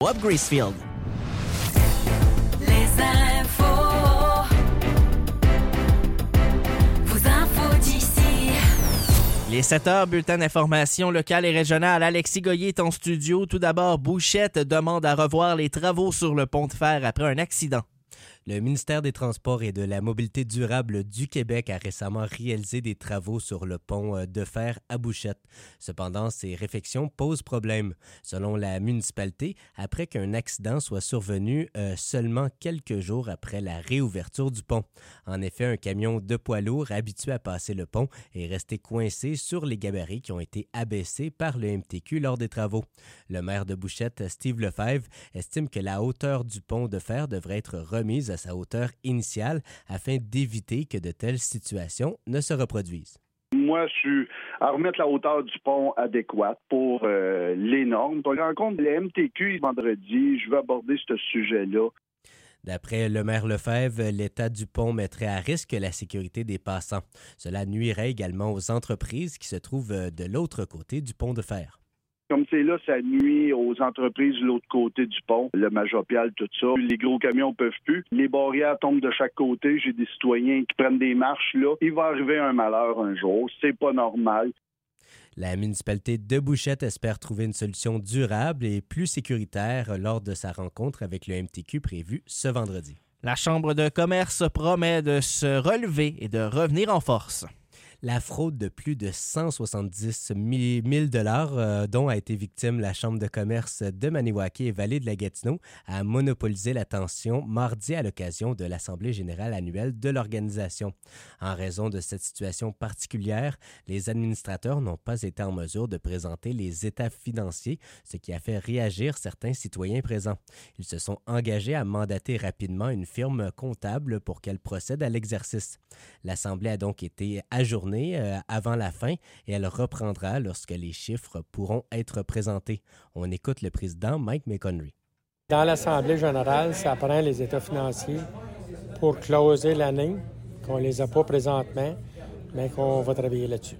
Up Gracefield. Les infos. Vos infos d'ici. Les 7h, bulletin d'information locale et régionale. Alexis Goyer est en studio. Tout d'abord, Bouchette demande à revoir les travaux sur le pont de fer après un accident. Le ministère des Transports et de la Mobilité durable du Québec a récemment réalisé des travaux sur le pont de fer à Bouchette. Cependant, ces réfections posent problème. Selon la municipalité, après qu'un accident soit survenu seulement quelques jours après la réouverture du pont. En effet, un camion de poids lourd habitué à passer le pont est resté coincé sur les gabarits qui ont été abaissés par le MTQ lors des travaux. Le maire de Bouchette, Steve Lefebvre, estime que la hauteur du pont de fer devrait être remise à sa hauteur initiale afin d'éviter que de telles situations ne se reproduisent. Moi, je suis à remettre la hauteur du pont adéquate pour les normes. On rencontre les MTQ vendredi. Je vais aborder ce sujet-là. D'après le maire Lefebvre, l'état du pont mettrait à risque la sécurité des passants. Cela nuirait également aux entreprises qui se trouvent de l'autre côté du pont de fer. Comme c'est là, ça nuit aux entreprises de l'autre côté du pont, le Majopial, tout ça. Les gros camions ne peuvent plus. Les barrières tombent de chaque côté. J'ai des citoyens qui prennent des marches là. Il va arriver un malheur un jour. C'est pas normal. La municipalité de Bouchette espère trouver une solution durable et plus sécuritaire lors de sa rencontre avec le MTQ prévue ce vendredi. La Chambre de commerce promet de se relever et de revenir en force. La fraude de plus de 170 000 $ dont a été victime la Chambre de commerce de Maniwaki et Vallée de la Gatineau a monopolisé l'attention mardi à l'occasion de l'Assemblée générale annuelle de l'organisation. En raison de cette situation particulière, les administrateurs n'ont pas été en mesure de présenter les états financiers, ce qui a fait réagir certains citoyens présents. Ils se sont engagés à mandater rapidement une firme comptable pour qu'elle procède à l'exercice. L'Assemblée a donc été ajournée avant la fin et elle reprendra lorsque les chiffres pourront être présentés. On écoute le président Mike McHenry. Dans l'Assemblée générale, ça prend les états financiers pour closer l'année, qu'on ne les a pas présentement, mais qu'on va travailler là-dessus.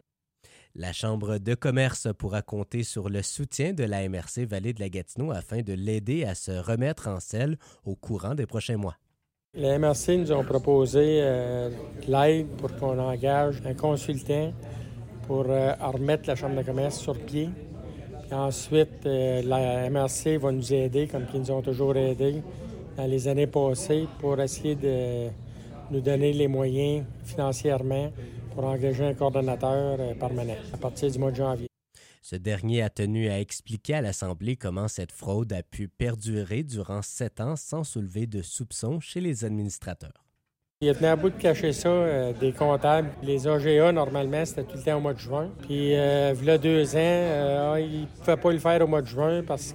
La Chambre de commerce pourra compter sur le soutien de la MRC Vallée de la Gatineau afin de l'aider à se remettre en selle au courant des prochains mois. Les MRC nous ont proposé de l'aide pour qu'on engage un consultant pour remettre la Chambre de commerce sur pied. Puis ensuite, la MRC va nous aider, comme ils nous ont toujours aidés dans les années passées, pour essayer de nous donner les moyens financièrement pour engager un coordonnateur permanent à partir du mois de janvier. Ce dernier a tenu à expliquer à l'Assemblée comment cette fraude a pu perdurer durant 7 ans sans soulever de soupçons chez les administrateurs. Il a tenu à bout de cacher ça, des comptables. Les AGA, normalement, c'était tout le temps au mois de juin. Puis, il y a 2 ans, il ne pouvait pas le faire au mois de juin parce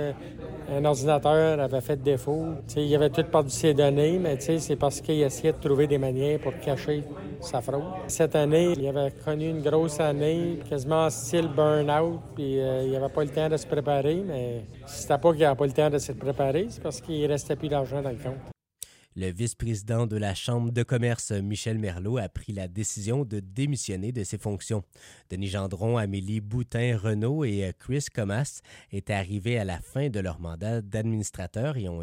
qu'un ordinateur avait fait défaut. T'sais, il avait tout perdu ses données, mais c'est parce qu'il essayait de trouver des manières pour cacher sa fraude. Cette année, il avait connu une grosse année, quasiment en style burn-out, puis il n'avait pas le temps de se préparer, mais c'était pas qu'il n'avait pas le temps de se préparer, c'est parce qu'il ne restait plus d'argent dans le compte. Le vice-président de la Chambre de commerce, Michel Merlot, a pris la décision de démissionner de ses fonctions. Denis Gendron, Amélie Boutin-Renaud et Chris Comas étaient arrivés à la fin de leur mandat d'administrateur et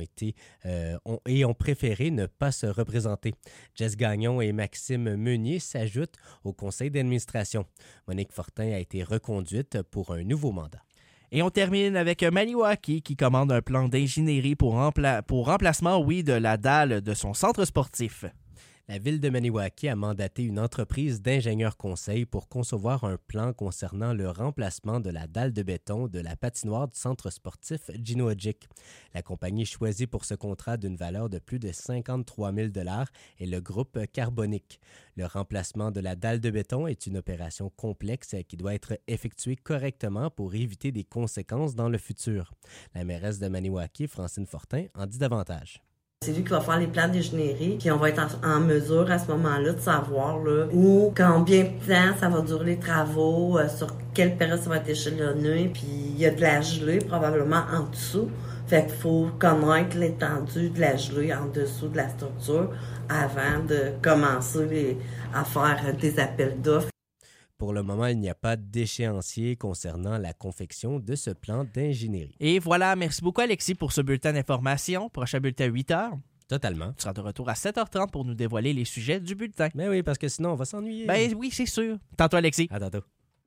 ont préféré ne pas se représenter. Jess Gagnon et Maxime Meunier s'ajoutent au conseil d'administration. Monique Fortin a été reconduite pour un nouveau mandat. Et on termine avec Maniwaki qui commande un plan d'ingénierie pour remplacement, de la dalle de son centre sportif. La ville de Maniwaki a mandaté une entreprise d'ingénieurs conseils pour concevoir un plan concernant le remplacement de la dalle de béton de la patinoire du centre sportif Gino Odjick. La compagnie choisie pour ce contrat d'une valeur de plus de 53 000 $ est le groupe Carbonic. Le remplacement de la dalle de béton est une opération complexe qui doit être effectuée correctement pour éviter des conséquences dans le futur. La mairesse de Maniwaki, Francine Fortin, en dit davantage. C'est lui qui va faire les plans d'ingénierie, puis on va être en mesure à ce moment-là de savoir où, combien de temps ça va durer les travaux, sur quelle période ça va être échelonné, puis il y a de la gelée probablement en dessous. Fait qu'il faut connaître l'étendue de la gelée en dessous de la structure avant de commencer à faire des appels d'offres. Pour le moment, il n'y a pas d'échéancier concernant la confection de ce plan d'ingénierie. Et voilà, merci beaucoup Alexis pour ce bulletin d'information. Prochain bulletin à 8h. Totalement. Tu seras de retour à 7h30 pour nous dévoiler les sujets du bulletin. Mais oui, parce que sinon, on va s'ennuyer. Ben oui, c'est sûr. Tantôt Alexis. À tantôt.